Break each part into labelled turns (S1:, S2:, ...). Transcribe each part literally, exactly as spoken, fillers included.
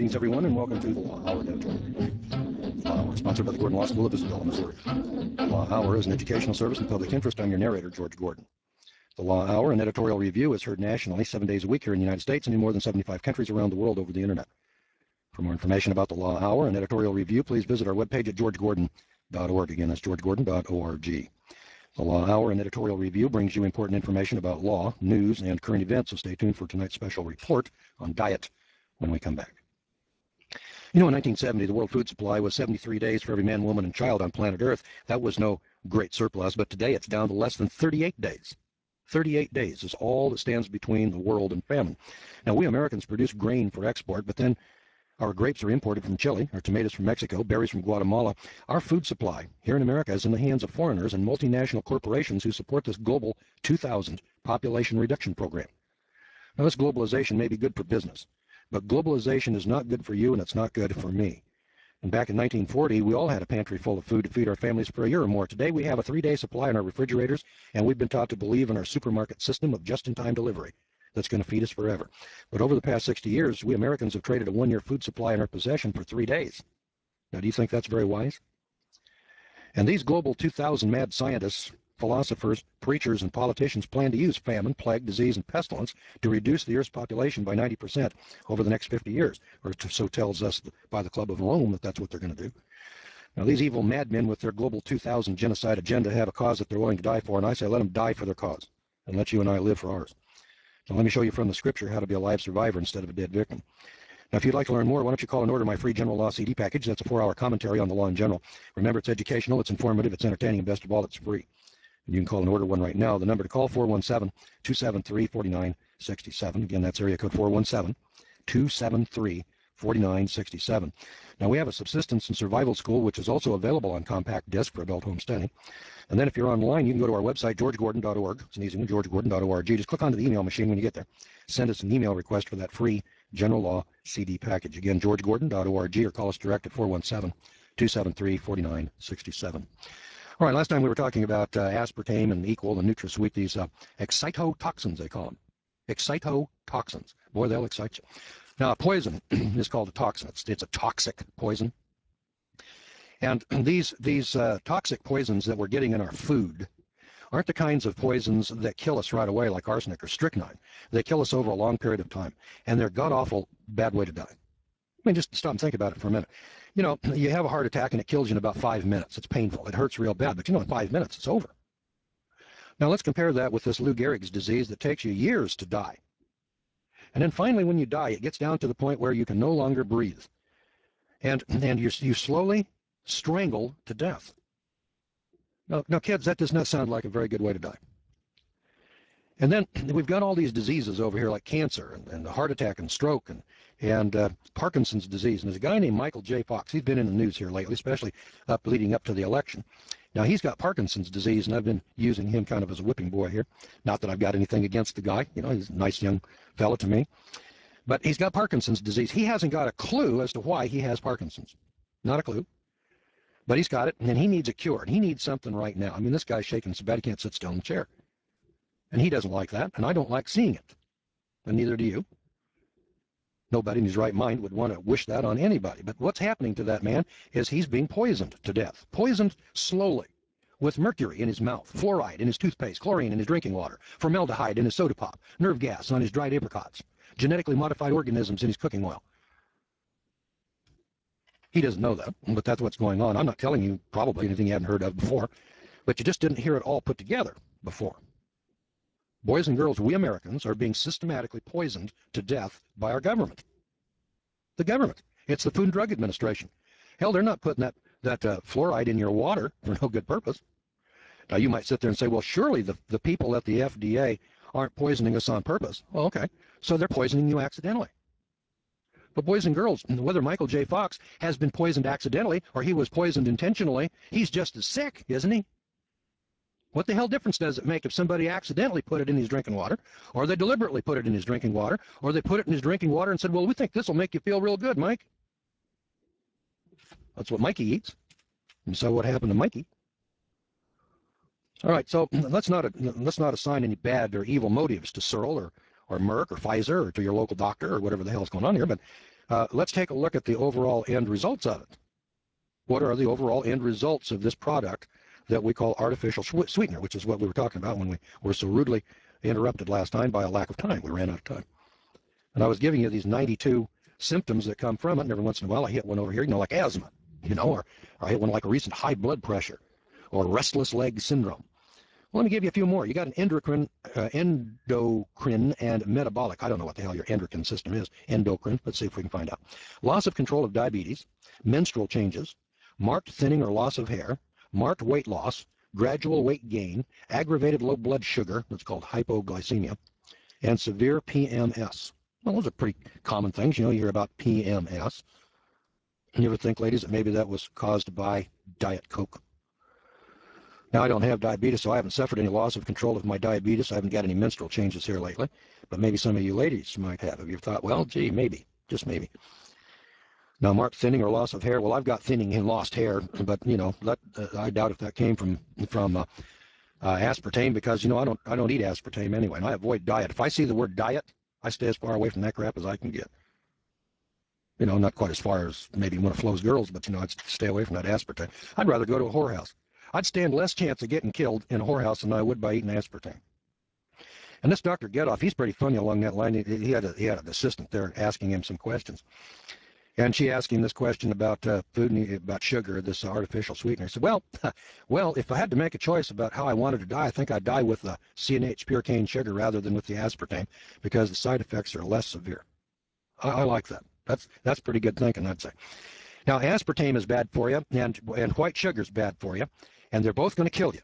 S1: Greetings, everyone, and welcome to the Law Hour Editorial Review. Law Hour is sponsored by the Gordon Law School of Isabella, Missouri. Law Hour is an educational service in public interest. I'm your narrator, George Gordon. The Law Hour, an editorial review, is heard nationally seven days a week here in the United States and in more than seventy-five countries around the world over the Internet. For more information about the Law Hour and editorial review, please visit our webpage at george gordon dot org. Again, that's george gordon dot org. The Law Hour and editorial review brings you important information about law, news, and current events, so stay tuned for tonight's special report on diet when we come back. You know, in nineteen seventy, the world food supply was seventy-three days for every man, woman, and child on planet Earth. That was no great surplus, but today it's down to less than thirty-eight days. thirty-eight days is all that stands between the world and famine. Now, we Americans produce grain for export, but then our grapes are imported from Chile, our tomatoes from Mexico, berries from Guatemala. Our food supply here in America is in the hands of foreigners and multinational corporations who support this global two thousand population reduction program. Now, this globalization may be good for business, but globalization is not good for you, and it's not good for me. And back in nineteen forty, we all had a pantry full of food to feed our families for a year or more. Today, we have a three-day supply in our refrigerators, and we've been taught to believe in our supermarket system of just-in-time delivery that's going to feed us forever. But over the past sixty years, we Americans have traded a one-year food supply in our possession for three days. Now, do you think that's very wise? And these global two thousand mad scientists, philosophers, preachers, and politicians plan to use famine, plague, disease, and pestilence to reduce the Earth's population by ninety percent over the next fifty years, or so tells us by the Club of Rome that that's what they're going to do. Now, these evil madmen with their global two thousand genocide agenda have a cause that they're willing to die for, and I say let them die for their cause, and let you and I live for ours. Now, let me show you from the scripture how to be a live survivor instead of a dead victim. Now, if you'd like to learn more, why don't you call and order my free general law C D package? That's a four-hour commentary on the law in general. Remember, it's educational, it's informative, it's entertaining, and best of all, it's free. You can call and order one right now. The number to call, four one seven, two seven three, four nine six seven. Again, that's area code four one seven, two seven three, four nine six seven. Now, we have a subsistence and survival school, which is also available on compact disc for adult homesteading. And then if you're online, you can go to our website, george gordon dot org. It's an easy one, george gordon dot org. Just click onto the email machine when you get there. Send us an email request for that free general law C D package. Again, george gordon dot org, or call us direct at four one seven, two seven three, four nine six seven. All right, last time we were talking about uh, aspartame and Equal and NutraSweet, these uh, excitotoxins, they call them. Excitotoxins. Boy, they'll excite you. Now, a poison is called a toxin. It's, it's a toxic poison. And these, these uh, toxic poisons that we're getting in our food aren't the kinds of poisons that kill us right away like arsenic or strychnine. They kill us over a long period of time, and they're god-awful bad way to die. I mean, just stop and think about it for a minute. You know, you have a heart attack and it kills you in about five minutes. It's painful. It hurts real bad. But, you know, in five minutes, it's over. Now, let's compare that with this Lou Gehrig's disease that takes you years to die. And then finally, when you die, it gets down to the point where you can no longer breathe. And, and you you slowly strangle to death. Now, now, kids, that does not sound like a very good way to die. And then we've got all these diseases over here like cancer and, and heart attack and stroke and, and uh, Parkinson's disease. And there's a guy named Michael J. Fox. He's been in the news here lately, especially up leading up to the election. Now, he's got Parkinson's disease, and I've been using him kind of as a whipping boy here. Not that I've got anything against the guy. You know, he's a nice young fella to me. But he's got Parkinson's disease. He hasn't got a clue as to why he has Parkinson's. Not a clue. But he's got it, and he needs a cure. And he needs something right now. I mean, this guy's shaking so bad he can't sit still in the chair. And he doesn't like that, and I don't like seeing it. And neither do you. Nobody in his right mind would want to wish that on anybody. But what's happening to that man is he's being poisoned to death. Poisoned slowly with mercury in his mouth, fluoride in his toothpaste, chlorine in his drinking water, formaldehyde in his soda pop, nerve gas on his dried apricots, genetically modified organisms in his cooking oil. He doesn't know that, but that's what's going on. I'm not telling you probably anything you haven't heard of before, but you just didn't hear it all put together before. Boys and girls, we Americans are being systematically poisoned to death by our government. The government. It's the Food and Drug Administration. Hell, they're not putting that, that uh, fluoride in your water for no good purpose. Now, you might sit there and say, well, surely the, the people at the F D A aren't poisoning us on purpose. Well, okay, so they're poisoning you accidentally. But boys and girls, whether Michael J. Fox has been poisoned accidentally or he was poisoned intentionally, he's just as sick, isn't he? What the hell difference does it make if somebody accidentally put it in his drinking water, or they deliberately put it in his drinking water, or they put it in his drinking water and said, well, we think this will make you feel real good, Mike. That's what Mikey eats. And so what happened to Mikey? All right, so let's not, let's not assign any bad or evil motives to Searle or, or Merck or Pfizer or to your local doctor or whatever the hell is going on here, but uh, let's take a look at the overall end results of it. What are the overall end results of this product that we call artificial sweetener, which is what we were talking about when we were so rudely interrupted last time by a lack of time. We ran out of time. And I was giving you these ninety-two symptoms that come from it, and every once in a while I hit one over here, you know, like asthma, you know, or, or I hit one like a recent high blood pressure or restless leg syndrome. Well, let me give you a few more. You got an endocrine, uh, endocrine and metabolic. I don't know what the hell your endocrine system is. Endocrine. Let's see if we can find out. Loss of control of diabetes, menstrual changes, marked thinning or loss of hair, marked weight loss, gradual weight gain, aggravated low blood sugar, that's called hypoglycemia, and severe P M S. Well, those are pretty common things. You know, you hear about P M S. You ever think, ladies, that maybe that was caused by Diet Coke? Now, I don't have diabetes, so I haven't suffered any loss of control of my diabetes. I haven't got any menstrual changes here lately. But maybe some of you ladies might have. Have you thought, well, gee, maybe, just maybe. Now, marked thinning or loss of hair. Well, I've got thinning and lost hair, but, you know, that, uh, I doubt if that came from from uh, uh, aspartame because, you know, I don't, I don't eat aspartame anyway, and I avoid diet. If I see the word diet, I stay as far away from that crap as I can get. You know, not quite as far as maybe one of Flo's girls, but, you know, I'd stay away from that aspartame. I'd rather go to a whorehouse. I'd stand less chance of getting killed in a whorehouse than I would by eating aspartame. And this Doctor Getoff, he's pretty funny along that line. He, he, had a, he had an assistant there asking him some questions. And she asked him this question about uh, food and about sugar, this uh, artificial sweetener. He said, well, well, if I had to make a choice about how I wanted to die, I think I'd die with the C N H pure cane sugar rather than with the aspartame because the side effects are less severe. I, I like that. That's, that's pretty good thinking, I'd say. Now, aspartame is bad for you, and, and white sugar is bad for you, and they're both going to kill you.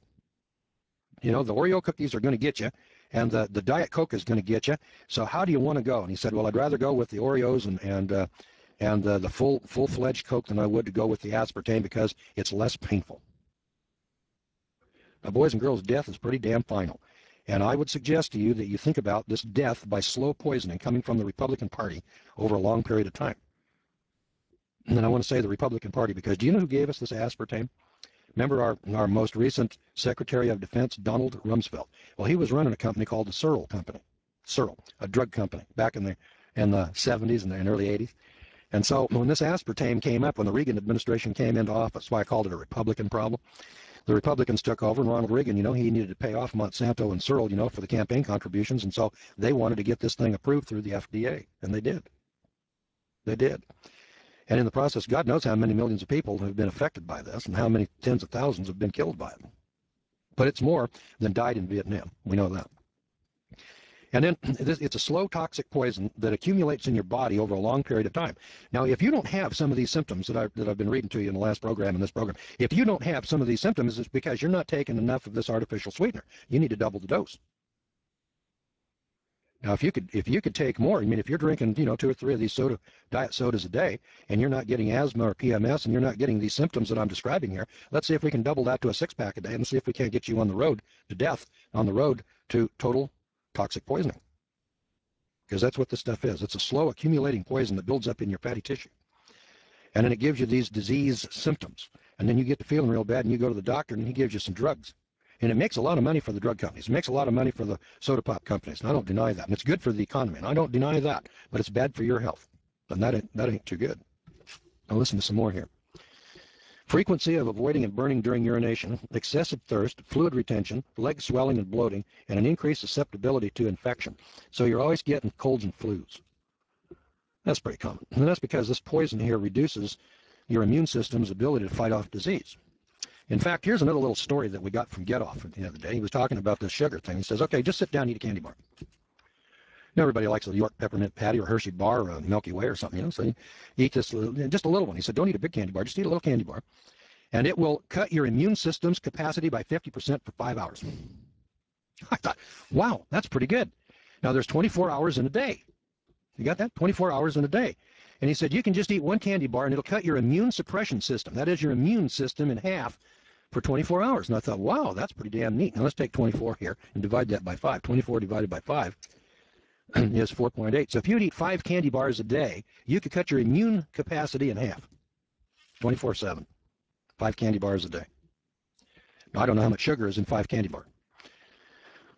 S1: You know, the Oreo cookies are going to get you, and the, the Diet Coke is going to get you. So how do you want to go? And he said, well, I'd rather go with the Oreos and, and, uh, and uh, the full, full-fledged Coke than I would to go with the aspartame because it's less painful. Now, boys and girls, death is pretty damn final. And I would suggest to you that you think about this death by slow poisoning coming from the Republican Party over a long period of time. And then I want to say the Republican Party because do you know who gave us this aspartame? Remember our, our most recent Secretary of Defense, Donald Rumsfeld? Well, he was running a company called the Searle Company. Searle, a drug company, back in the, in the seventies and the early eighties. And so when this aspartame came up, when the Reagan administration came into office, that's why I called it a Republican problem. The Republicans took over, and Ronald Reagan, you know, he needed to pay off Monsanto and Searle, you know, for the campaign contributions. And so they wanted to get this thing approved through the F D A, and they did. They did. And in the process, God knows how many millions of people have been affected by this and how many tens of thousands have been killed by it. But it's more than died in Vietnam. We know that. And then it's a slow toxic poison that accumulates in your body over a long period of time. Now, if you don't have some of these symptoms that, I, that I've been reading to you in the last program and this program, if you don't have some of these symptoms, it's because you're not taking enough of this artificial sweetener. You need to double the dose. Now, if you could, if you could take more, I mean, if you're drinking, you know, two or three of these soda, diet sodas a day, and you're not getting asthma or P M S, and you're not getting these symptoms that I'm describing here, let's see if we can double that to a six-pack a day, and see if we can't get you on the road to death, on the road to total toxic poisoning. Because that's what this stuff is. It's a slow accumulating poison that builds up in your fatty tissue. And then it gives you these disease symptoms. And then you get to feeling real bad, and you go to the doctor, and he gives you some drugs. And it makes a lot of money for the drug companies. It makes a lot of money for the soda pop companies. And I don't deny that. And it's good for the economy. And I don't deny that. But it's bad for your health. And that ain't, that ain't too good. Now listen to some more here. Frequency of avoiding and burning during urination, excessive thirst, fluid retention, leg swelling and bloating, and an increased susceptibility to infection. So you're always getting colds and flus. That's pretty common. And that's because this poison here reduces your immune system's ability to fight off disease. In fact, here's another little story that we got from Getoff the other day. He was talking about this sugar thing. He says, okay, just sit down and eat a candy bar. Now, everybody likes a York Peppermint Patty or Hershey bar or a Milky Way or something, you know, so you eat this, little, just a little one. He said, don't eat a big candy bar, just eat a little candy bar. And it will cut your immune system's capacity by fifty percent for five hours. I thought, wow, that's pretty good. Now, there's twenty-four hours in a day. You got that? twenty-four hours in a day. And he said, you can just eat one candy bar and it'll cut your immune suppression system. That is your immune system in half for twenty-four hours. And I thought, wow, that's pretty damn neat. Now, let's take twenty-four here and divide that by five. twenty-four divided by five is four point eight. So if you'd eat five candy bars a day, you could cut your immune capacity in half, twenty-four seven. Five candy bars a day. Now, I don't know how much sugar is in five candy bars.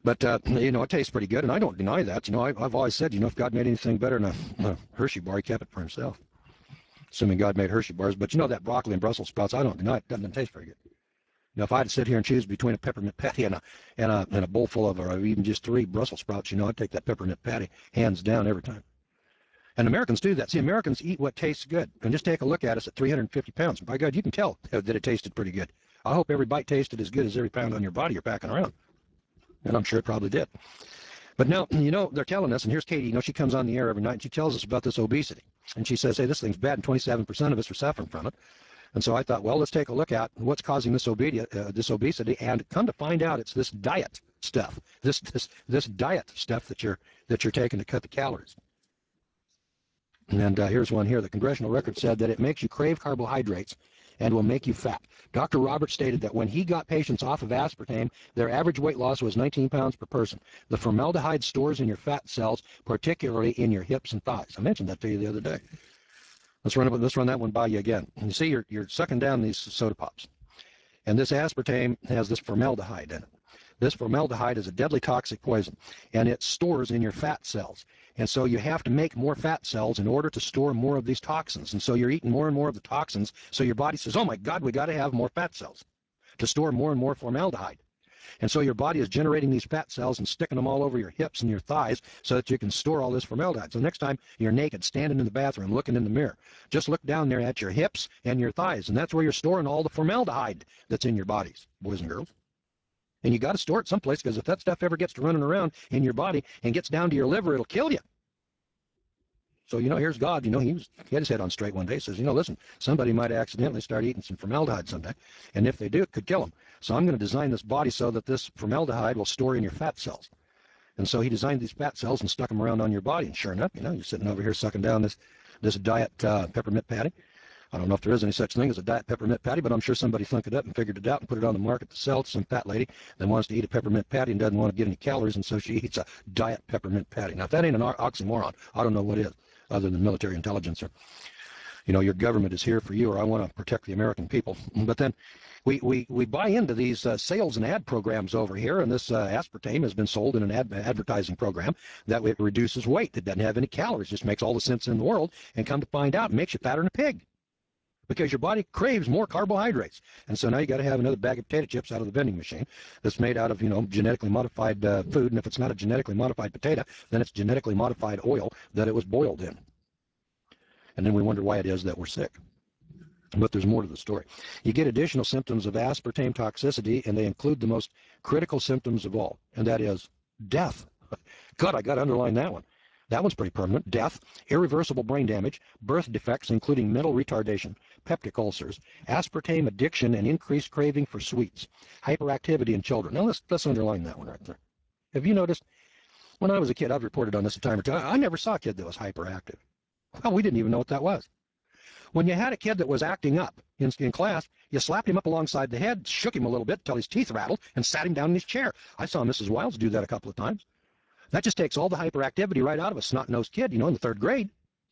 S1: But, uh, you know, it tastes pretty good, and I don't deny that. You know, I, I've always said, you know, if God made anything better than a, a Hershey bar, he kept it for himself. Assuming God made Hershey bars. But, you know, that broccoli and Brussels sprouts, I don't deny it. It doesn't taste very good. You know, if I had to sit here and choose between a peppermint patty and a, and a, and a bowl full of, or even just three Brussels sprouts, you know, I'd take that peppermint patty hands down every time. And Americans do that. See, Americans eat what tastes good. And just take a look at us at three hundred fifty pounds. By God, you can tell that it tasted pretty good. I hope every bite tasted as good as every pound on your body you're packing around. And I'm sure it probably did. But now, you know, they're telling us, and here's Katie, you know, she comes on the air every night and she tells us about this obesity. And she says, hey, this thing's bad, and twenty-seven percent of us are suffering from it. And so I thought, well, let's take a look at what's causing this, obe uh, this obesity, and come to find out it's this diet stuff, this this this diet stuff that you're that you're taking to cut the calories. And uh, here's one here. The congressional record said that it makes you crave carbohydrates and will make you fat. Doctor Roberts stated that when he got patients off of aspartame, their average weight loss was nineteen pounds per person. The formaldehyde stores in your fat cells, particularly in your hips and thighs. I mentioned that to you the other day. Let's run, let's run that one by you again. You see, you're, you're sucking down these soda pops. And this aspartame has this formaldehyde in it. This formaldehyde is a deadly toxic poison, and it stores in your fat cells. And so you have to make more fat cells in order to store more of these toxins. And so you're eating more and more of the toxins, so your body says, oh my God, we got to have more fat cells to store more and more formaldehyde. And so your body is generating these fat cells and sticking them all over your hips and your thighs so that you can store all this formaldehyde. So next time you're naked, standing in the bathroom, looking in the mirror, just look down there at your hips and your thighs, and that's where you're storing all the formaldehyde that's in your bodies, boys and girls. And you got to store it someplace, because if that stuff ever gets to running around in your body and gets down to your liver, it'll kill you. So, you know, here's God, you know, he, was, he had his head on straight one day, says, you know, listen, somebody might accidentally start eating some formaldehyde someday, and if they do, it could kill them. So I'm going to design this body so that this formaldehyde will store in your fat cells. And so he designed these fat cells and stuck them around on your body, and sure enough, you know, you're sitting over here sucking down this, this diet uh, peppermint patty. I don't know if there is any such thing as a diet peppermint patty, but I'm sure somebody thunk it up and figured it out and put it on the market to sell to some fat lady that wants to eat a peppermint patty and doesn't want to get any calories, and so she eats a diet peppermint patty. Now, if that ain't an oxymoron, I don't know what is, other than military intelligence, or, you know, your government is here for you, or I want to protect the American people. But then we, we, we buy into these uh, sales and ad programs over here, and this uh, aspartame has been sold in an ad advertising program that it reduces weight. It doesn't have any calories, just makes all the sense in the world, and come to find out, it makes you fatter than a pig, because your body craves more carbohydrates. And so now you got to have another bag of potato chips out of the vending machine that's made out of, you know, genetically modified uh, food. And if it's not a genetically modified potato, then it's genetically modified oil that it was boiled in. And then we wonder why it is that we're sick. But there's more to the story. You get additional symptoms of aspartame toxicity, and they include the most critical symptoms of all, and that is death. God, I got to underline that one. That one's pretty permanent. Death, irreversible brain damage, birth defects including mental retardation, peptic ulcers, aspartame addiction, and increased craving for sweets, hyperactivity in children. Now let's, let's underline that one right there. Have you noticed, when I was a kid, I've reported on this a time or two, I never saw a kid that was hyperactive. Well, we didn't even know what that was. When you had a kid that was acting up in, in class, you slapped him up alongside the head, shook him a little bit till his teeth rattled, and sat him down in his chair. I saw Missus Wiles do that a couple of times. That just takes all the hyperactivity right out of a snot-nosed kid, you know, in the third grade.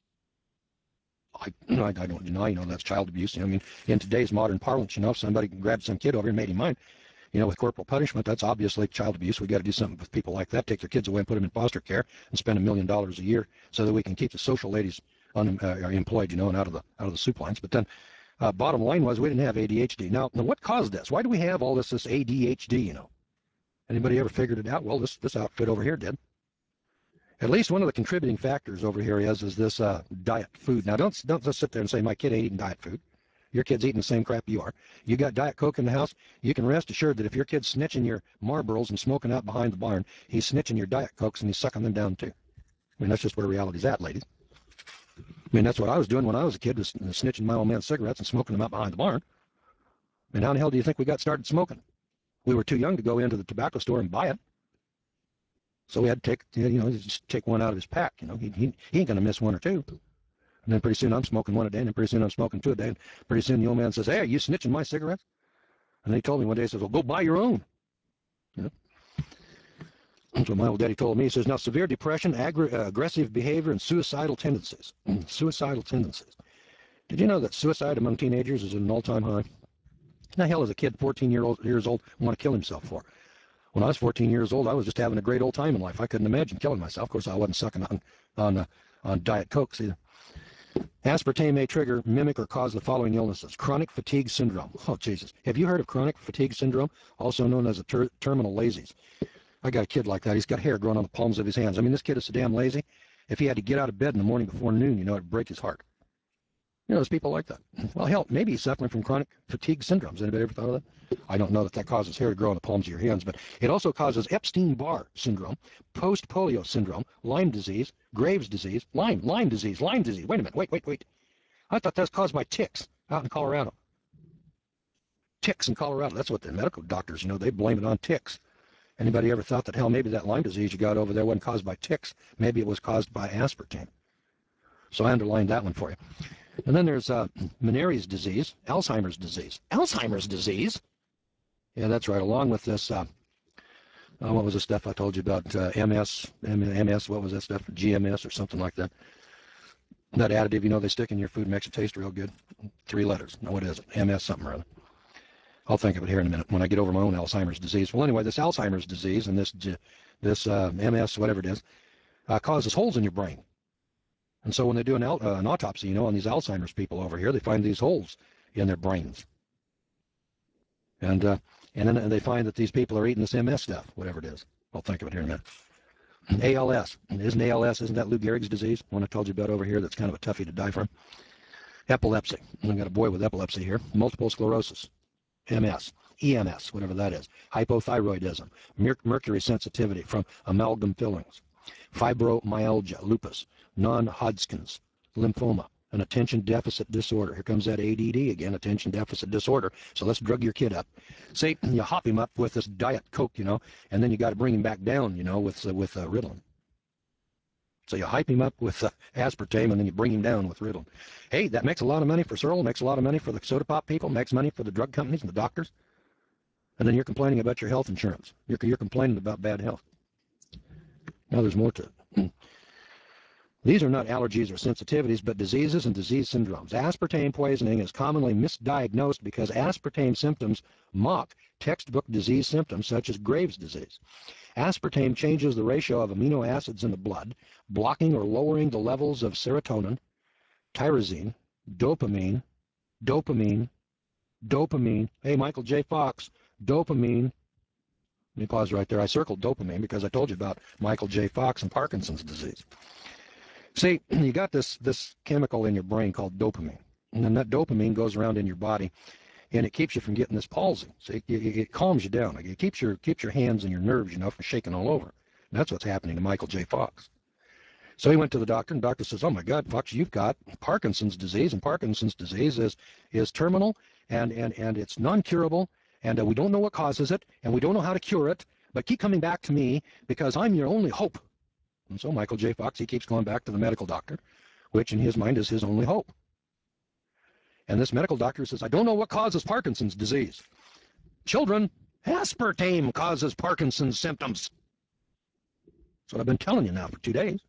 S1: I, I, I don't deny, you know, that's child abuse. You know, I mean, in today's modern parlance, you know, if somebody grabbed some kid over and made him mine, you know, with corporal punishment, that's obviously child abuse. We got to do something with people like that, take their kids away and put them in foster care and spend a million dollars a year so that we can keep the social ladies un, uh, employed, you know, and out of the out of the soup lines. But then, uh, bottom line was we didn't have A D H D. Now, now, what caused this? Why do we have all this this A D H D? You know, anybody ever figured it out? Well, this this outfit over here did. At least one of the contributing factors over here is is this uh, diet food. Now, don't don't just sit there and say my kid ain't eating diet food. Your kid's eating the same crap you are. You got Diet Coke in the house, you can rest assured that if your kid's snitching your Marlboros and smoking out behind the barn, he's snitching your Diet Cokes and he's sucking them down too. I mean, that's just where reality's at, ladies. I mean, that's what I was doing when I was a kid, was snitching my old man's cigarettes and smoking them out behind the barn. And how in the hell do you think we got started smoking? We were too young to go into the tobacco store and buy it. So we had to take, you know, just take one out of his pack. You know, he, he, he ain't going to miss one or two. And then pretty soon I'm smoking one a day, and then pretty soon I'm smoking two a day, and pretty soon the old man says, hey, are you snitching my cigarettes? And he told me one day, he says, well, go buy your own. You know? That's what my old daddy told me. He says, now severe depression, aggr uh, aggressive behavior, and suicidal tendencies. Suicidal tendencies. Did you know that suicide among teenagers is at an all-time high? What the hell is a kid fourteen year old, years old want to kill himself for? When I was fourteen years old, I was just having a great old time in life. I couldn't imagine killing myself. Of course, I wasn't sucking on on uh, on Diet Cokes either. Aspartame may trigger, mimic, or cause the following illnesses. Chronic fatigue syndrome. Oh, Jesus. Have you heard of chronic fatigue syndrome, also known as a ter terminal lazies? I got a kid like that. He's got hair growing on the palms of his hands. I mean, this kid is so damn lazy. If he had to get out of bed in the morning before noon, you know, it'd break his heart. You know, there's people like that. Well, hell, maybe he's suffering from chronic fatigue syndromes. Anybody ever thought of that? I don't know that that causes hair to grow on the palms of your hands, but it also causes Epstein-Barr syndrome, post-polio syndrome, Lyme disease, Graves' disease, Lyme, Lyme disease, Lyme disease. Wait a minute. Wait, wait, wait. I thought that was caused by ticks out in Colorado. Ticks in Colorado. That's what the medical doctors, you know, they blame it on ticks. Anybody ever thought that, hell, maybe that Lyme disease you got over there wasn't caused by ticks? Maybe it was caused by aspartame. So I underlined that one for you. And then there's uh, Meniere's disease, Alzheimer's disease. Alzheimer's disease? Yeah, that's right. Along with this, uh, uh, what was the stuff I told you about? Uh, M S, M S, what was that stuff? G M S or something like that. That additive, you know, they stick in your food, makes it taste real good. Three letters. Now, what is it? M S something or other. I'll think of it here in a minute when I get over my own Alzheimer's disease. Well, anyway, this Alzheimer's disease and this, this uh, M S, whatever it is, uh, causes holes in your brain. And so when they do an, uh, an autopsy, you know, on these Alzheimer's people over here, they find these holes in their brains. And uh, and then they find that these people are eating this M S stuff, whatever it is. I'll think of it here in a minute. A L S. Isn't A L S, isn't that Lou Gehrig's disease? One I told you about over here that's kind of a toughie to die from. Epilepsy. I've got a boy with epilepsy here. Multiple sclerosis. M S. E M S, whatever that is. Hypothyroidism. Mer mercury sensitivity from amalgam fillings. Fibromyalgia, lupus, non-Hodgkin's lymphoma, an attention deficit disorder. Here comes that A D D again, attention deficit disorder. So let's drug your kid up. Say you hop him up with this Diet Coke, you know, and then you got to bring him back down, you know, with uh, with uh, Ritalin. So you hype him up with uh, aspartame, and then you bring him down with Ritalin. Hey, that makes a lot of money for Searle, makes a lot of money for the soda pop people, makes money for the drug companies and the doctors. And then you're complaining about your health insurance. You're, you're complaining about bad health. Now there's more to it. These are not allergies or sensitivities, but diseases and disease syndromes. Aspartame poisoning is commonly misdiagnosed because aspartame symptoms mock textbook disease symptoms such as Graves' disease. Aspartame changes the ratio of amino acids in the blood, blocking or lowering the levels of serotonin, tyrosine, dopamine, dopamine, dopamine. Hey, Michael J. Fox, dopamine. Let me pause right there. I circled dopamine because I told you about Michael J. Fox and Parkinson's disease. See, you got this, this chemical in your brain called dopamine, and then that dopamine goes around in your body, and it keeps you from getting this palsy. See, it, it, it calms you down. It keeps your, keeps your hands and your nerves, you know, from shaking all over. And that's what's happening to Michael J. Fox. So he went to the doctor, and the doctor says, oh, my God, Fox, you've got Parkinson's disease, and Parkinson's disease is, is terminal, and, and, and it's non-curable, and uh, we don't know what causes it, and we don't know how to cure it, but keep coming back to me because I'm your only hope. And so Michael J. Fox, he keeps going back to the medical doctor, which in his mind is his only hope. And this medical doctor says, I don't know what causes Parkinson's disease. Children, aspartame causes Parkinson's symptoms. That's what I've been telling you now for two days.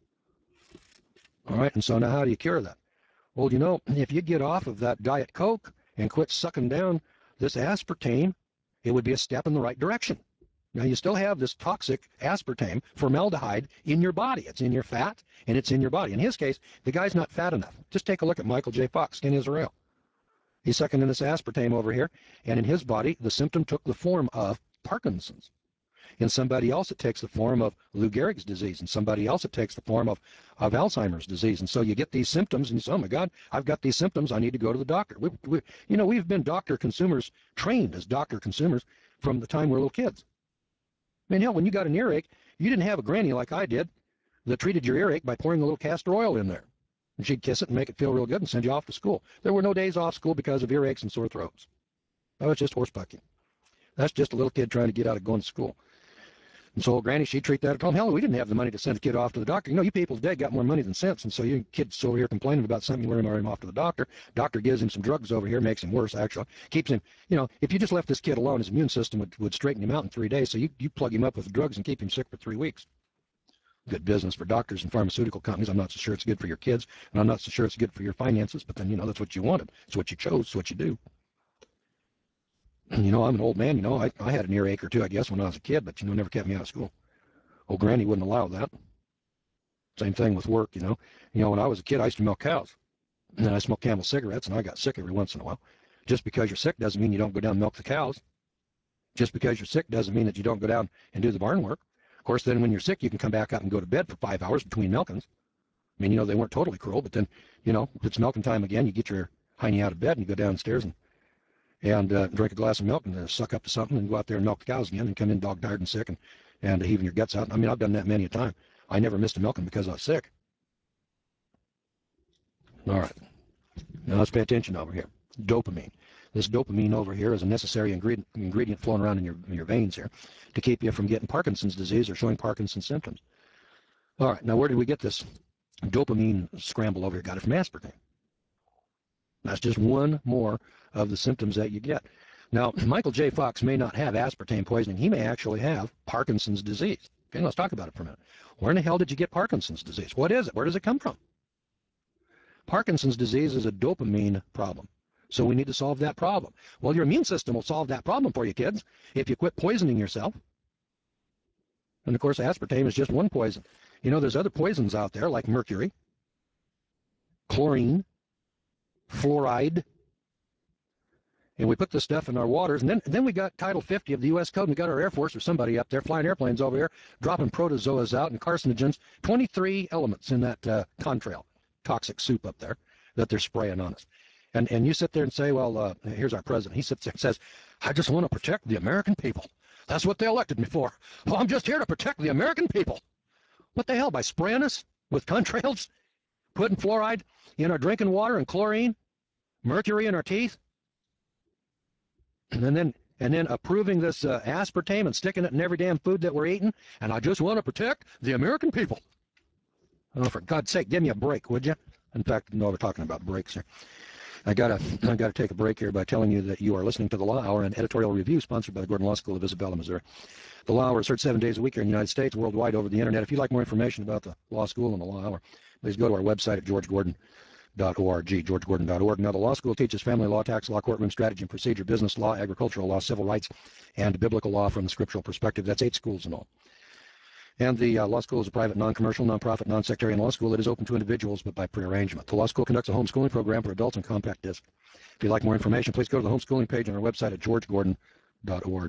S1: All right, and so now how do you cure that? Well, you know, if you get off of that Diet Coke and quit sucking down this aspartame, it would be a step in the right direction. Now, you still have this toxic aspartame, formaldehyde, in your body. It's in your fat, and it's in your body. In his case, the guy's not fat enough. Just take a look at Michael J. Fox, Skin Israel. He's sucking in this aspartame over here, and in his body, the symptom took the form of Parkinson's. In somebody else, it takes the form of Lou Gehrig's disease. In somebody else, it takes the form of, of Alzheimer's disease. And so you get these symptoms, and you say, oh, my God, I've got these symptoms. I need to go to the doctor. We, we, you know, we've been doctor consumers, trained as doctor consumers from the time we were little kids. I mean, hell, when you got an earache, you didn't have a granny like I did that treated your earache by pouring a little castor oil in there. And she'd kiss it and make it feel real good and send you off to school. There were no days off school because of earaches and sore throats. That was just horsebucking. That's just a little kid trying to get out of going to school. And so old granny, she'd treat that at home. Hell, we didn't have the money to send the kid off to the doctor. You know, you people today got more money than sense. And so you kids over here complaining about something, you learn him off to the doctor. Doctor gives him some drugs over here, makes him worse, actually. Keeps him, you know, if you just left this kid alone, his immune system would, would straighten him out in three days. So you, you plug him up with drugs and keep him sick for three weeks. Good business for doctors and pharmaceutical companies. I'm not so sure it's good for your kids, and I'm not so sure it's good for your finances, but then, you know, that's what you wanted. It's what you chose. It's what you do. You know, I'm an old man, you know, I, I had an earache or two, I guess, when I was a kid, but, you know, never kept me out of school. Old Granny wouldn't allow that. Same thing with work, you know. You know, when I was a kid, I used to milk cows. And then I smoked Camel cigarettes, and I got sick every once in a while. Just because you're sick doesn't mean you don't go down and milk the cows. Just because you're sick doesn't mean that you don't go down and do the barn work. Of course, then when you're sick, you can come back up and go to bed for five hours between milkings. I mean, you know, they weren't totally cruel, but then, you know, if it's milking time again, you get your hiney out of bed and you go downstairs and and uh, drink a glass of milk and uh, suck up to something and go out there and milk the cows again and come in dog tired and sick and, and heaving your guts out. I mean, I've done that many a time. I never missed a milking because I was sick. All right. Now let's pay attention over here. Dopamine. This dopamine over here is a necessary ingredient, ingredient flowing around in your, in your veins here to keep you from getting Parkinson's disease or showing Parkinson's symptoms. All right. Now, where did we get this dopamine scramble over here? Got it from aspartame. That's just one more of the symptoms that you get. Now, Michael J. Fox may not have aspartame poisoning. He may actually have Parkinson's disease. Okay, let's talk about it for a minute. Where in the hell did you get Parkinson's disease? What is it? Where does it come from? Parkinson's disease is a dopamine problem. So we need to solve that problem. Well, your immune system will solve that problem for you, kids, if you quit poisoning yourself. And, of course, aspartame is just one poison. You know, there's other poisons out there like mercury, chlorine, fluoride, and we put this stuff in our waters, and then, and then we got Title fifty of the U S Code, and we got our Air Force or somebody up there flying airplanes over here, dropping protozoas out and carcinogens, twenty-three elements in that uh, contrail, toxic soup up there that they're spraying on us. And, and you sit there and say, well, uh, here's our president. He sits there and says, I just want to protect the American people. That's what they elected me for. Well, I'm just here to protect the American people. What the hell, by spraying us with contrails, putting fluoride in our drinking water and chlorine, mercury in our teeth? And then and then approving this uh, aspartame and sticking it in every damn food that we're eating, and I just want to protect the American people. Oh, for God's sake, give me a break, would you? In fact, no, we're talking about breaks here. I gotta I gotta take a break here by telling you that you are listening to the Law Hour, an editorial review sponsored by the Gordon Law School of Isabella, Missouri. The Law Hour is heard seven days a week here in the United States, worldwide over the internet. If you'd like more information about the Law School and the Law Hour, please go to our website at george gordon dot org, george gordon dot org. Now, the law school teaches family law, tax law, courtroom strategy and procedure, business law, agricultural law, civil rights, and biblical law from the scriptural perspective. That's eight schools in all. And the uh, law school is a private, non-commercial, non-profit, non-sectarian law school that is open to individuals, but by prearrangement. The law school conducts a homeschooling program for adults on compact disc. If you'd like more information, please go to the homeschooling page on our website at george gordon dot org.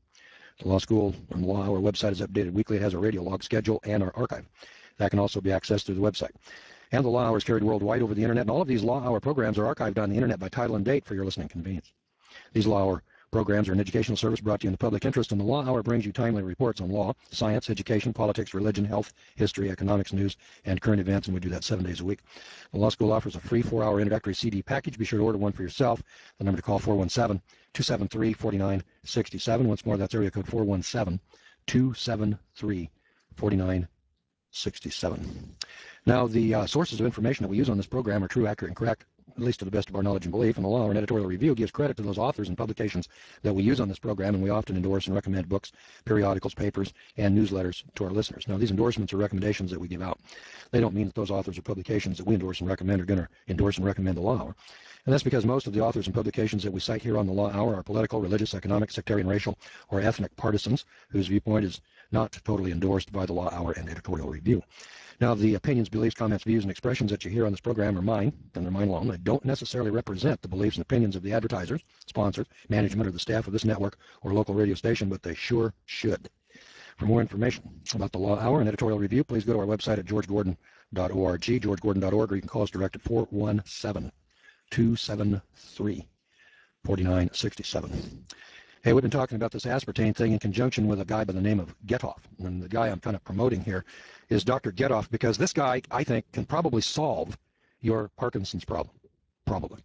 S1: The law school and the Law Hour website is updated weekly. It has a radio log schedule and our archive. That can also be accessed through the website. And the Law Hour is carried worldwide over the internet, and all of these Law Hour programs are archived on the internet by title and date for your listening convenience. These Law Hour programs are an educational service brought to you in the public interest, and the Law Hour brings you timely reports on law, science, education, politics, religion, health, history, economics, news, and current events, and we do that seven days a week. The Law School offers a free four-hour introductory C D package. Be sure to order one for yourself. The number to call, four one seven, two seven three, four nine six seven. Once more, that's area code four one seven, two seven three, four nine six seven. Now, the uh, sources of information that we use on this program are true, accurate, and correct, at least to the best of our knowledge and belief, and the Law Hour and editorial review gives credit to those authors and publications that we use on this program, and we often endorse and recommend books, periodicals, papers, and newsletters to our listeners. Now, these endorsements are recommendations that we give out. They don't mean that those authors or publications that we endorse and recommend are going to endorse and recommend the Law Hour. And that's because most of the authors and publications that we cite here on the Law Hour are political, religious, economic, sectarian, racial, or ethnic partisans whose viewpoint is not totally endorsed by the Law Hour and editorial review. Now, the opinions, beliefs, comments, views, and expressions that you hear on this program are mine, and they're mine alone. They don't necessarily represent the beliefs and opinions of the advertisers, sponsors, management, or the staff of this network or local radio station, but they sure should. For more information about the Law Hour and editorial review, please go to our website at george gordon dot org, george gordon dot org, or you can call us direct at four one seven, two seven three, four nine six seven. Hey, we've been talking about this aspartame thing in conjunction with a guy by the name of Getoff. And the guy I'm kind of promoting here is Doctor Getoff, because this guy, I think, can probably solve your Parkinson's problem. Probably.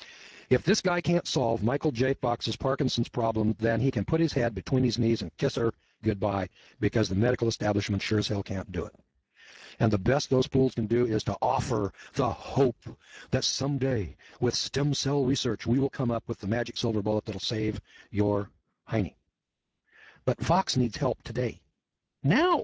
S1: If this guy can't solve Michael J. Fox's Parkinson's problem, then he can put his head between his knees and kiss her goodbye, because the medical establishment sure as hell can't do it. And the best those fools can do is to offer the hope that someday, with stem cell research, we will come up with the magic silver bullet that'll save your hiney. But Fox needs help today. Now.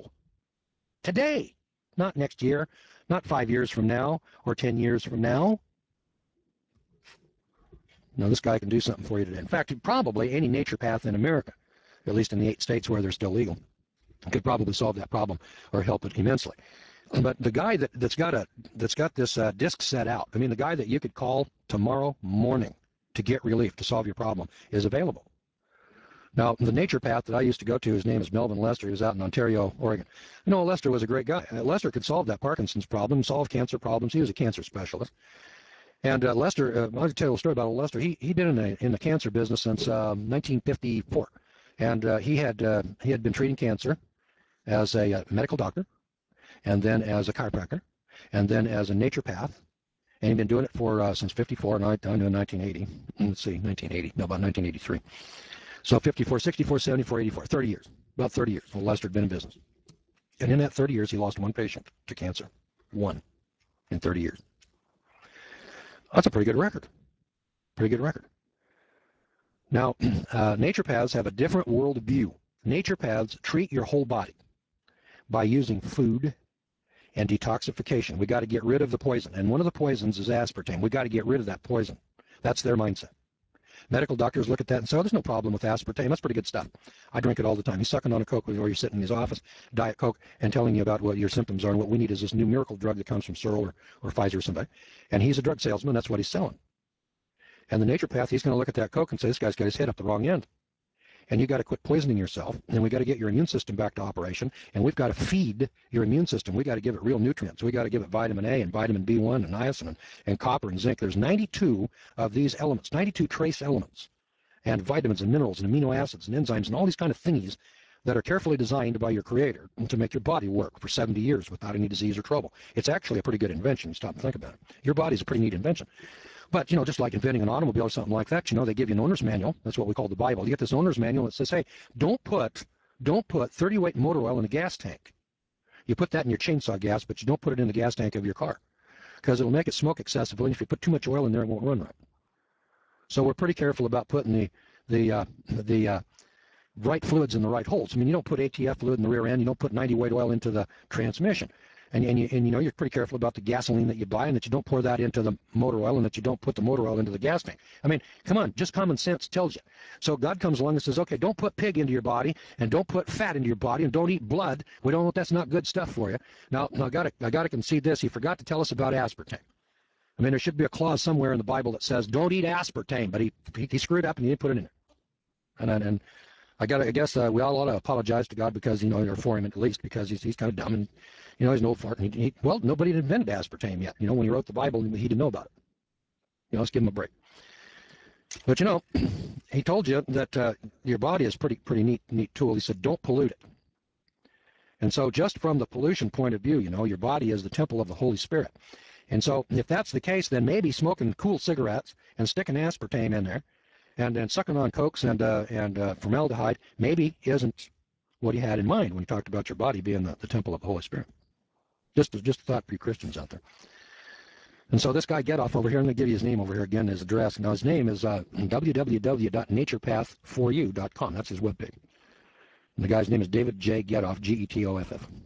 S1: Today. Not next year. Not five years from now or ten years from now. Now, this guy can do something for you today. In fact, probably any naturopath in America, at least in the eight states where they're still legal, could probably solve that problem or help it immensely. But the guy that, that's got a that's got this uh, disc set out, I mean, the guy that you could call tomorrow morning to get relief, to solve your problem, is available. Now, the naturopath that I used to go to, his name is Melvin Lester. He was out in Ontario, Oregon. You know, Lester was a great guy. Uh, Lester could solve that Parkinson's problem, solve cancer problems. He was a cancer specialist. And uh, Lester, uh, I'll tell you a story about Lester. He he been in the in the cancer business since um, nineteen fifty-four, and uh, he had uh, he had been treating cancer as a uh, medical doctor, and then as a chiropractor, and then as a naturopath, and he'd been doing it for uh, since fifty-four, and I down to nineteen eighty. Let's see, nineteen eighty, no, about nineteen eighty-three. So fifty-four, sixty-four, seventy-four, eighty-four, thirty years, about thirty years. Well, Lester had been in business, and in that thirty years, he lost one patient to cancer, one in thirty years. That's a pretty good record. Pretty good record. Now, uh, naturopaths have a different worldview. Naturopaths treat your whole body by using food and detoxification. We got to get rid of the poison, and one of the poisons is aspartame. We got to get rid of that poison. That's their mindset. Medical doctors look at that and say, oh, there's no problem with aspartame. That's pretty good stuff. I drink it all the time. He's sucking on a Coke, or you're sitting in his office, Diet Coke, and telling you about what your symptoms are, and what we need is this new miracle drug that comes from Searle or, or Pfizer or somebody. And he's a drug salesman. That's what he's selling. And the naturopath, he's going to look at that Coke and say, this guy's got his head up the wrong end. And you got to quit poisoning yourself, and we got to get your immune system back to operation, and we've got to feed your immune system. We got to give it real nutrients. We got to give it vitamin A and vitamin B one and niacin and, and copper and zinc. There's ninety-two of these elements, ninety-two trace elements, and vitamins and minerals and amino acids and enzymes and all these kind of thingies that are carefully designed by your creator to make your body work for seventy years without any disease or trouble. It's actually a pretty good invention. Stop and think about it. Your body's a pretty neat invention. But, you know, just like inventing an automobile or something like that, you know, they give you an owner's manual. That's what we call the Bible. You get this owner's manual that says, hey, don't put don't put thirty weight motor oil in a gas tank. You put that in your chainsaw gas, but you don't put it in the gas tank of your car because it'll make it smoke excessively. And if you put too much oil in there, it won't run right. So we're pretty careful about putting the the uh, the uh, right fluids in the right holes. I mean, you don't put A T F fluid in the rear end. You don't put ninety weight oil into the transmission. And, and, you, and you know, you're pretty careful about the gasoline that you buy, and that you don't pour that into the motor oil, and that you don't put the motor oil into the gas tank. I mean, come on, just common sense tells you. So God comes along and says, okay, don't put pig into your body, and don't put fat into your body, and don't eat blood. We don't know that's not good stuff for you. Now, now I got to I got to concede this. He forgot to tell us about aspartame. I mean, there should be a clause somewhere in the Bible that says don't eat aspartame, but he he, he screwed up and he didn't put it in there. And and, and I got I guess uh, we all ought to apologize to God because, you know, or for him at least, because he's he's kind of dumb, and, you know, he's an old fart. And he, he, well, nobody had invented aspartame yet. You know, when he wrote the Bible, he didn't know about it. You know, let's give him a break. But, you know, he told you that uh, your body is pretty pretty neat neat tool. He said, don't pollute it. And so just from the pollution point of view, you know, your body is the temple of the Holy Spirit. And so if that's the case, then maybe smoking cool cigarettes and sticking aspartame in there and, and sucking on cokes and, uh, and uh, formaldehyde maybe isn't what he had in mind when he talked about your body being the, the temple of the Holy Spirit. Just, just a thought for you Christians out there. And so this guy Getoff over here, I'm going to give you his name over here again, his address. Now his name is uh, w w w dot naturepath for you dot com. That's his webpage. And the guy's name is David J. Getoff, G E T O F F.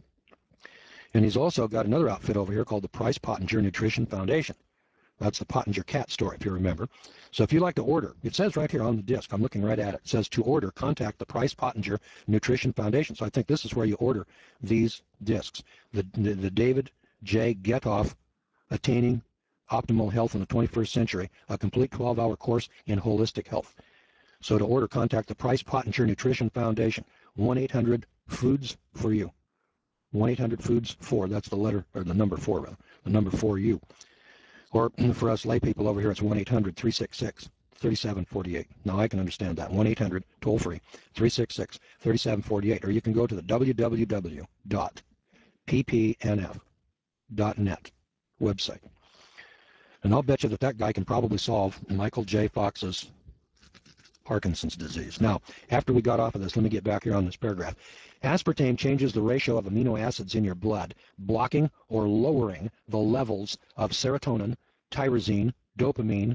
S1: And he's also got another outfit over here called the Price Pottinger Nutrition Foundation. That's the Pottinger cat store, if you remember. So if you like to order, it says right here on the disc, I'm looking right at it, it says to order, contact the Price Pottinger Nutrition Foundation. So I think this is where you order these discs. The, the, the David J. Getoff, Attaining Optimal Health in the twenty-first Century, a complete twelve hour course in holistic health. So to order, contact the Price Pottinger Nutrition Foundation, one eight hundred foods for you. one eight hundred foods four, that's the letter, or the number four, rather, the number four U. Or for us lay people over here, it's one eight hundred three six six three seven four eight. Now I can understand that, one eight hundred toll free three six six three seven four eight. Or you can go to the w w w dot p p n f dot net website. And I'll bet you that that guy can probably solve Michael J. Fox's Parkinson's disease. Now, after we got off of this, let me get back here on this paragraph. Aspartame changes the ratio of amino acids in your blood, blocking or lowering the levels of serotonin, tyrosine, dopamine,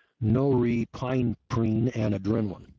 S1: norepinephrine, and adrenaline.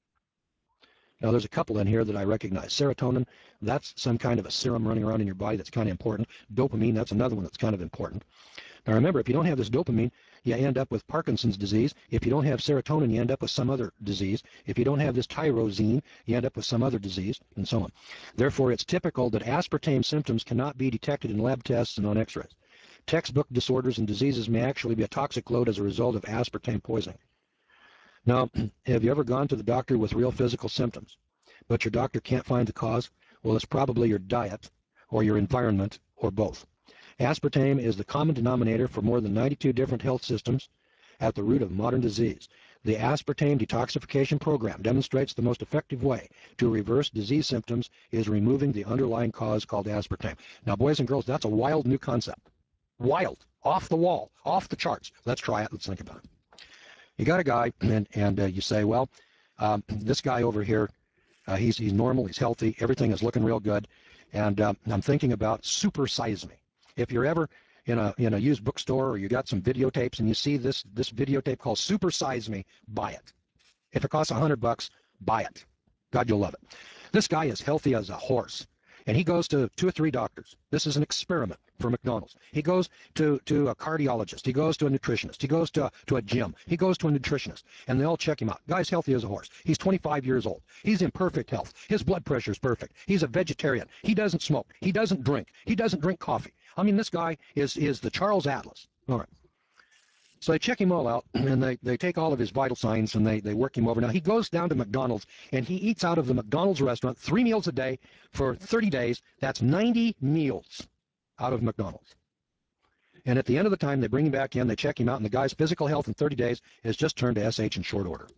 S1: Now, there's a couple in here that I recognize. Serotonin, that's some kind of a serum running around in your body that's kind of important. Dopamine, that's another one that's kind of important. Now remember, if you don't have this dopamine, you end up with Parkinson's disease. If you don't have serotonin, you end up with some other disease. If you don't have this tyrosine, you end up with some other disease, and so on. Therefore, it's typical that aspartame symptoms cannot be detected in lab tests and on x-rays. Textbook disorders and diseases may actually be a toxic load as a result of aspartame poisoning. Now, have you ever gone to the doctor with real physical symptoms, but your doctor can't find the cause? Well, it's probably your diet or your environment or both. Aspartame is the common denominator for more than ninety-two different health systems at the root of modern disease. The aspartame detoxification program demonstrates the most effective way to reverse disease symptoms is removing the underlying cause called aspartame. Now, boys and girls, that's a wild new concept. Wild, off the wall, off the charts. Let's try it. Let's think about it. You got a guy, and, and uh, you say, well, um, this guy over here, uh, he's, he's normal, he's healthy, everything is looking real good, and uh, I'm thinking about Super Size Me. If you're ever in a in a used bookstore or you got some videotapes and you see this this videotape called Super Size Me, buy it. If it costs a hundred bucks, buy it. God, you'll love it. This guy is healthy as a horse, and he goes to two or three doctors. This is an experiment for McDonald's. He goes to to a cardiologist. He goes to a nutritionist. He goes to a, to a gym. He goes to a nutritionist, and they all check him out. Guy's healthy as a horse. He's twenty-five years old. He's in perfect health. His blood pressure is perfect. He's a vegetarian. He doesn't smoke. He doesn't drink. He doesn't drink coffee. I mean, this guy is is the Charles Atlas. All right. So they check him all out, and they, they take all of his vital signs, and they, they work him over. Now, he goes down to McDonald's, and he eats out of the McDonald's restaurant three meals a day for thirty days. That's ninety meals out of McDonald's. And at the end of the time, they bring him back in, they check him out, and the guy's physical health in thirty days has just turned to S H in short order.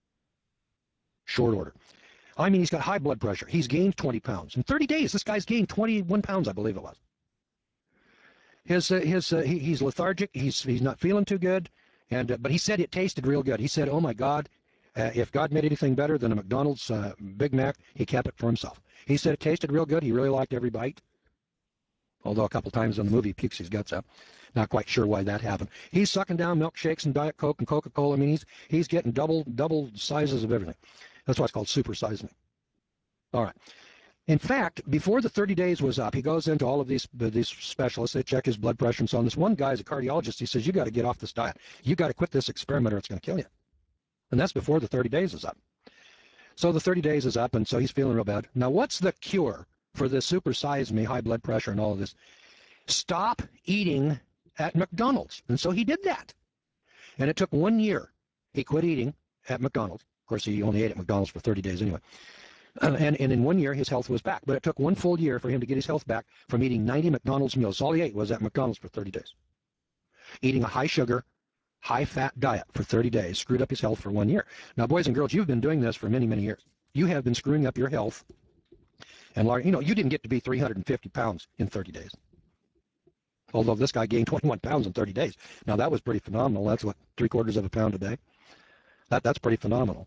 S1: Short order. I mean, he's got high blood pressure. He's gained twenty pounds. In thirty days, this guy's gained twenty-one pounds, I believe it was. His, uh, his, uh, he, he's lethargic. He's, he's not feeling too good. And, uh, but he said it tasted real good. He said, oh, my God, uh, if God made anything better than a McDonald's uh, Big Mac, he kept it for himself. He said it tasted real good. He really liked every bite. Although a couple times in the movie he pukes his guts out. Not quite sure why that happened. He's sucking down milkshakes and Diet Coke and Coca-Cola. I mean, he's, he's getting double, double sizes of everything. That's why it's called Super Size Me. All right. In fact, before the thirty days was up, he goes into all of these these specialists. They check his blood pressure and so on. This one guy's a cardiologist. He says, you got to get off this diet. You got to quit this experiment or it's going to kill you. And that's before the thirty days is up. So the thirty days is up, and so he's feeling real bad. Now, what's the cure for this Super Size Me, high blood pressure and all of this? Stop eating at McDonald's. And so he did that. And it took one year. He quit eating at McDonald's. Of course, he only ate at McDonald's for thirty days anyway. Uh, and, and in one year, his health was back. But it took one full year for him to get his health back from eating ninety McDonald's meals. All he ate was at McDonald's for thirty days. Eating a high-sugar, high-fat diet for thirty days screwed up his health for one year. Now, boys and girls, you've been doing this for many, many years. You have been screwing up your health. And, you know, you didn't get to be three hundred fifty pounds in thirty days. Although this guy gained twenty-one pounds in thirty days. Now, that was pretty phenomenal. That's, what, three-quarters of a pound a day? That, that's pretty phenomenal.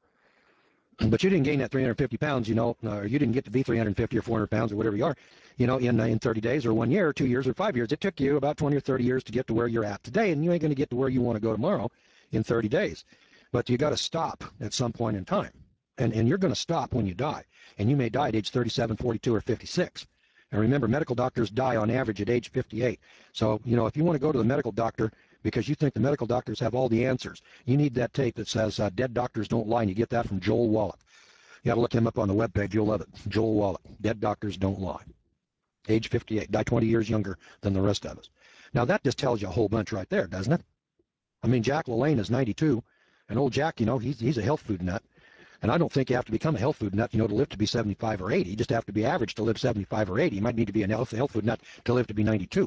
S1: But you didn't gain that three hundred fifty pounds, you know, or you didn't get to be three hundred fifty or four hundred pounds or whatever you are, you know, in, uh, in thirty days or one year or two years or five years. It took you about twenty or thirty years to get to where you're at today, and you ain't going to get to where you want to go tomorrow in thirty days. But you got to stop at some point in time. And, and you're going to stop when you die. And you may die at age thirty-seven, forty-two, or fifty-six. And remember, medical doctors die on average at age fifty-eight. So, you know, if you want to go to the medical doctor because you think the medical doctors have all the answers, you need that tape that says uh, Dead Doctors Don't Lie, and you get that from Joel Wallach. You got to look him up on the webpage. You'll love it. Joel Wallach. Dead Doctors Don't Lie. Age fifty-eight. Die twenty years younger than the rest of us. Now, that just tells you a whole bunch right there, doesn't it? I mean, Jack LaLanne is ninety-two. And old Jack, you know, he's, he's a health food nut. And I don't think you have to become a health food nut, you know, to live to be seventy-five or eighty. You just have to be average to live seventy-five or eighty. You might need to be a health, health food nut to live to be ninety-two.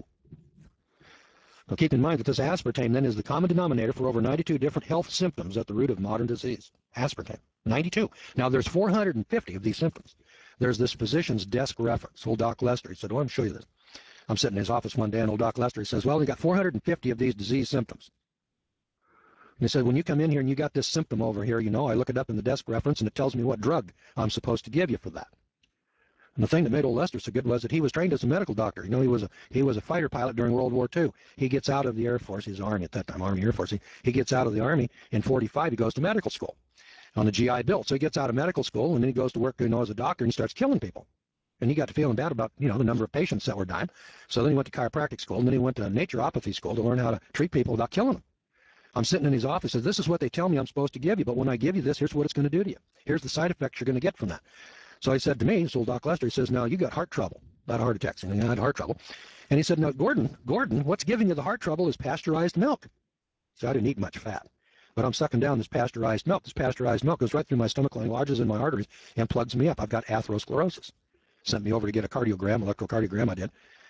S1: Now, keep in mind that this aspartame then is the common denominator for over ninety-two different health symptoms at the root of modern disease. Aspartame. ninety-two. Now, there's four hundred fifty of these symptoms. There's this physician's desk reference. Old Doc Lester, he said, oh, I'm show you this. I'm sitting in his office one day, and old Doc Lester, he says, well, we got four hundred fifty of these disease symptoms. And he said, when you come in here and you got this symptom over here, you know, I look it up in the desk reference, and it tells me what drug I'm supposed to give you for that. And the thing that made old Lester so good was that he was trained as a medical doctor. You know, he was a he was a fighter pilot during World War Two. He gets out of the Air Force. He's Army at that time, Army Air Force. He, he gets out of the Army in forty-five. He goes to medical school on the G I Bill. So he gets out of medical school, and then he goes to work, you know, as a doctor, and he starts killing people. and he got to feeling bad about, you know, the number of patients that were dying. So then he went to chiropractic school, and then he went to naturopathy school to learn how to treat people without killing them. I'm sitting in his office, says, this is what they tell me I'm supposed to give you, but when I give you this, here's what it's going to do to you. Here's the side effects you're going to get from that. So I said to me, this old Doc Lester, he says, now you got heart trouble, not a heart attack, and I had heart trouble. And he said, now Gordon, Gordon, what's giving you the heart trouble is pasteurized milk. So I didn't eat much fat, but I'm sucking down this pasteurized milk. This pasteurized milk goes right through my stomach lining, lodges in my arteries, and plugs me up. I've got atherosclerosis. Sent me over to get a cardiogram, electrocardiogram I did.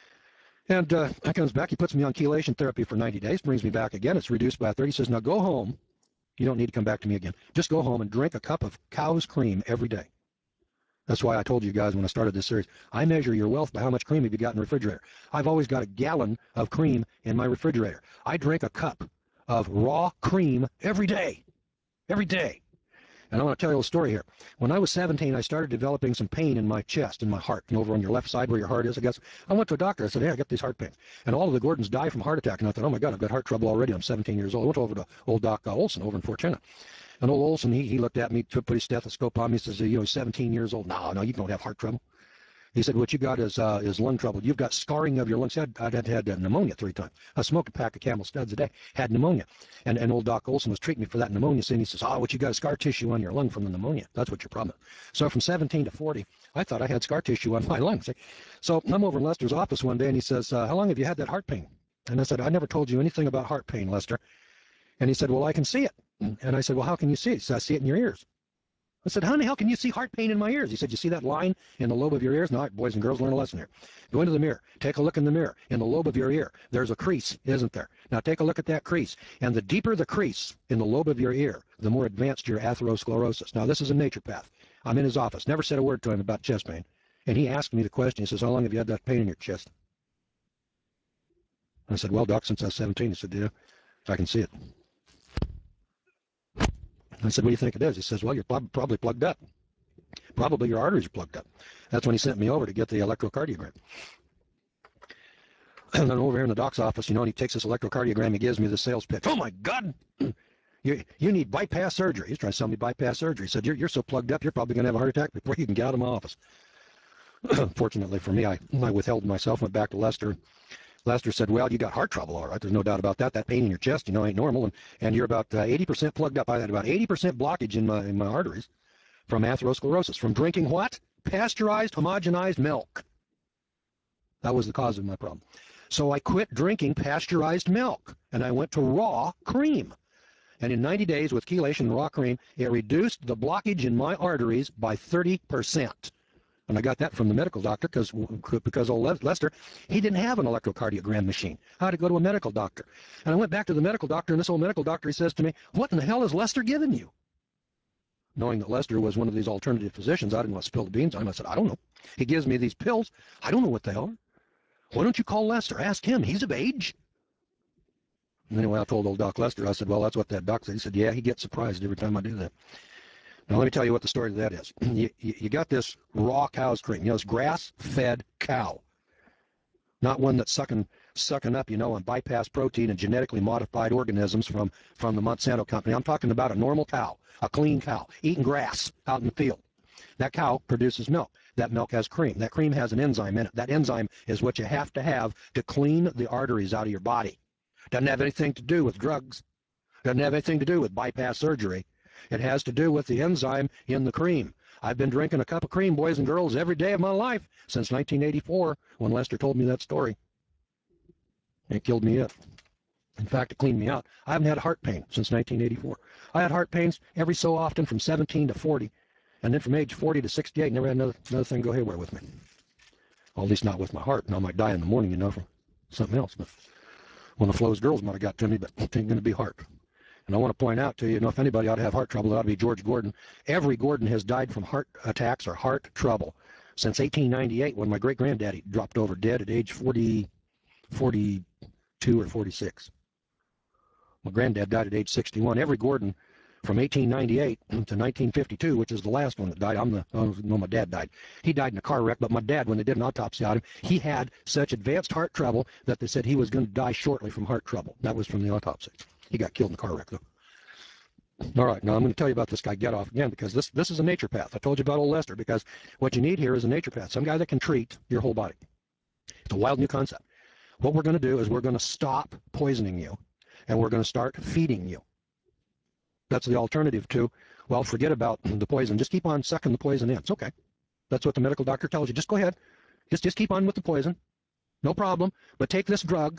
S1: And uh, he comes back, he puts me on chelation therapy for ninety days, brings me back again. It's reduced by a third. He says, now go home. You don't need to come back to me again. Just go home and drink a cup of cow's cream every day. That's why I told you guys when I started this series, I measure your wealth by how much cream have you got in the refrigerator. I've always got a gallon of cream in my refrigerator. I drink a cup of raw cream every day. Every day. And I want to tell you a little story here. When I was seventeen, I started developing some pain in my chest, in my heart, and over on your left side where your heart is, I guess. I went to a doctor. I said, hey, I got these heart pains. And all of the Gordons die from heart attack. And I thought, oh, my God, I've got heart trouble already. I'm seventeen years old. I went over to old Doc uh, Olson over in Fort Chena. And old Olson, he, he looked at me, put his stethoscope on me, says, you know, seventeen years old. No, no, you don't have heart trouble. He said, what you got is uh, is lung trouble. You've got scarring of your lungs. I'd, I'd had, had uh, pneumonia three times. I smoked a pack of Camel Studs a day, had pneumonia. And, and old Doc Olson was treating me for that pneumonia. And he says, oh, what you got is scar tissue on your lung from the pneumonia. That's what your problem is. So from seventeen to forty, I thought I had scar tissue on my lungs. So I'm over in Lester's office one day, and he says, uh, how long have you had that heart pain? And I said, I never told you anything about heart pain, Lester. And he said, well, I can see it. And I said, well, how can you see it? He said, I see it in your ears. I said, how the hell can you see heart pain in my ears? He said, you see that line in the lobe of your ears? No, boys and girls, learn a lesson here. Go into the mirror. Take a look in the mirror. In the lobe of your ear, there's a crease, isn't there? Now take a look at that crease. And the deeper the crease in the lobe of your ear, the more advanced your atherosclerosis. Now, this is a naturopath. I'm in his office. Never said a word to him about chest pain. And he asked me the question. He says, how long have you had that pain in your chest? I said, well, Doc, since I was seventeen. He said, yeah, I can see it. I said, what do you think it is? He says, well, you're probably plugged up. Probably your arteries are plugged up. That's when he sent me over to get the electrocardiogram. And then over here in the doc's office, you know, and he takes this electrocardiogram, he gives me the sales pitch. Oh, my God! You, you need bypass surgery. He's trying to sell me bypass surgery. He said, you're, you're so plugged up, you're probably going to have a heart attack before you can get out of my office. Fortunately for me, I, I withheld myself, went back to Lester. Lester said, well, you got heart trouble, all right. There's no doubt about that. That pain in your chest, you know, ain't normal. And, and you're about uh, eighty percent plugged up. I had about eighty percent blockage in my, in my arteries from atherosclerosis. From drinking what? Pasteurized, homogenized milk. That was the cause of my problem. So I quit drinking pasteurized milk, and I went to raw cream. And in ninety days with chelation and raw cream, it reduced the blockage in my arteries by thirty percent. And I got that from the medical doctor because because old Lester, he didn't have an electrocardiogram machine. I had to go to a medical doctor. And I went back to the medical doctor, and this old medical doctor, he says to me, what in the hell has Lester given you? Knowing that Lester was one of these alternative physicians, I didn't want to spill the beans on him. I said, I don't know. He gives me these pills. I don't know what they are. Why don't you call Lester? Ask him. He's of age. And anyway, I told old Doc Lester, I said, well, that's what that doc said. He said, yeah, he gets surprised every time I do that. Now, let me tell you what the story of that is. You, you, you got this raw cow's cream. You know, it's grass-fed cow. Not one that's sucking, sucking up, you know, on bypass protein and genetically modified organisms from, from the Monsanto company. I'm talking about a normal cow, a clean cow, eating grass out in the field. That cow produces milk. That milk has cream. That cream has an enzyme in it. That enzyme is what you have to have to clean the arteries out of your body. Doesn't have anything to do with drugs. Doesn't have anything to do with bypass surgery. It has to do with the enzyme in the cream. I've been drinking a cup of cream, boys and girls, every day of my life since nineteen eighty-four when Lester told me that story. It killed me up. In fact, it cleaned me out. I haven't had heart pain since nineteen eighty-four. I had heart pains every so often from seventeen to forty, and then from age forty to sixty-eight, never had another, another thing go haywire with me. Well, at least not with my heart. And I might die in the morning, you know, from something else. But one of Flo's girls might have got to me, but it ain't going to be heart. And I want to point out to you, you know, if anybody ought to have heart trouble, it ought to be George Gordon. Every Gordon has died from heart attacks or heart trouble since eighteen ninety-eight when my great-granddaddy dropped over dead at age forty, forty-two or forty-six. My granddad died at age sixty-one. Every Gordon from eighteen ninety-eight to nineteen fifty-two, which is the last one that died. I'm the, oh, no, my dad died. He died in a car wreck, but my dad, when they did an autopsy on him, he had such advanced heart trouble that they said he was going to die shortly from heart trouble. That was from the autopsy. He got killed in a car wreck, though. All right, now I'm going to tell you about this guy Get Off again, because this this is a naturopath. I told you about old Lester, because what you need here is a naturopath, some guy that can treat your whole body. It's a wild new concept. What we're going to do is we're going to stop poisoning you, and we're going to start feeding you. That's the alternative to, well, forget about the poison. Just keep on sucking the poison in. It's okay. That's what the medical doctor tells you. Just go ahead. Just, just keep on with the poison. No problem. But take this drug.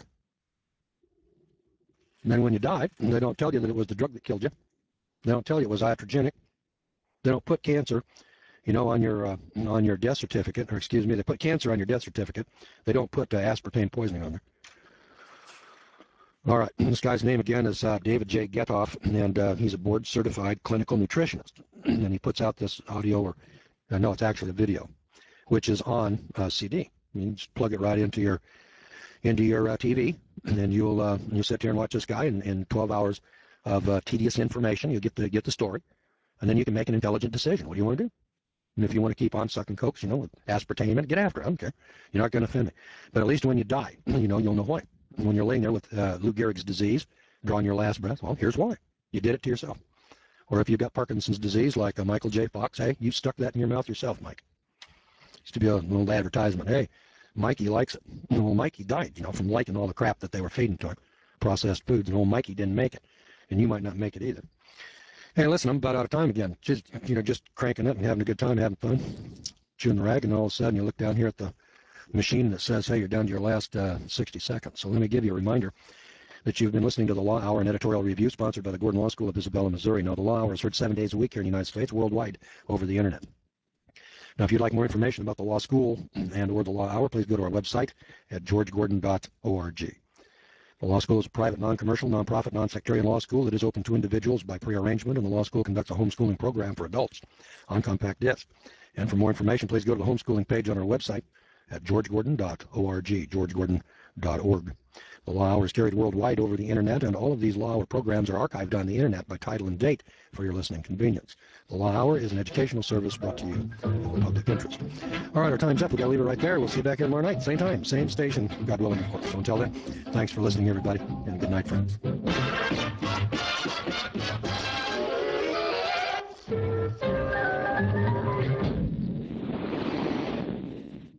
S1: And then when you die, they don't tell you that it was the drug that killed you. They don't tell you it was iatrogenic. They don't put cancer, you know, on your uh, on your death certificate, or excuse me, they put cancer on your death certificate. They don't put uh, aspartame poisoning on there. All right, this guy's name again is uh, David J. Getoff, and uh, he's a board-certified clinical nutritionist. And he puts out this audio, or uh, no, it's actually a video, which is on uh, C D. You just plug it right into your into your uh, T V, and then you'll uh, you'll sit here and watch this guy in, in twelve hours of uh, tedious information. You'll get the get the story, and then you can make an intelligent decision. What do you want to do? And if you want to keep on sucking cokes, you know, with aspartame in it, get after it. I don't care. You're not going to offend me. But at least when you die, you know, you'll know why. When you're laying there with uh, Lou Gehrig's disease, drawing your last breath, well, here's why. You did it to yourself. Or if you've got Parkinson's disease like uh, Michael J. Fox, hey, you stuck that in your mouth yourself, Mike. Used to be a little advertisement. Hey, Mikey likes it. Well, Mikey died, you know, from liking all the crap that they were feeding to him, processed foods, and old Mikey didn't make it. And you might not make it either. Hey, listen, I'm about out of time again. Just, you know, just cranking it and having a good time, having fun, chewing the rag, and all of a sudden you look down here at the machine that says, hey, you're down to your last uh, sixty seconds. So let me give you a reminder that you've been listening to the Law Hour, an editorial review sponsored by the Gordon Law School of Isabella, Missouri. Now, the Law Hour is heard seven days a week here in the United States, worldwide, over the internet. Now, if you'd like more information about the law school and or the Law Hour, please go to our website at george gordon dot org. The law school is a private, non-commercial, non-profit, non-sectarian law school that is open to individuals by pre-arrangement, and the law school conducts a homeschooling program for adults on compact disc. And for more information, please go to the homeschooling page on our website at george gordon dot org, george gordon dot org. The Law Hour is carried worldwide over the internet, and all of these Law Hour programs are archived on the internet by title and date for your listening convenience. The Law Hour is an educational service brought to you in the public interest. All right, our time's up. We've got to leave it right there. We'll see you back here tomorrow night, same time, same station, God willing, of course. So until then, thanks for listening, everybody, and good night, friends.